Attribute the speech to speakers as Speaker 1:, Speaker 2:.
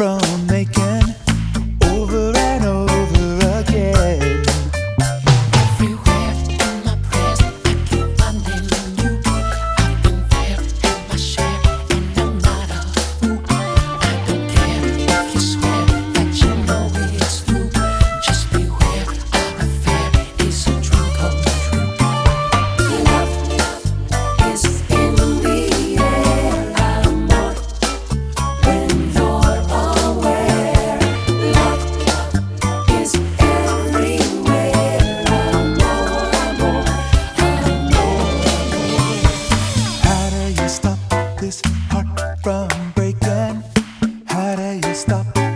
Speaker 1: from making over and over again.
Speaker 2: Everywhere in my prayers, I keep finding you. I've been there, had my share, and I'm not a fool. I don't care if you swear that you know it's true. Just beware, our affair is a dream come true. Love is in the air, amor, when you're aware. Love is everywhere, amor, amor, amor.
Speaker 1: How do you stop this heart from breaking? How do you stop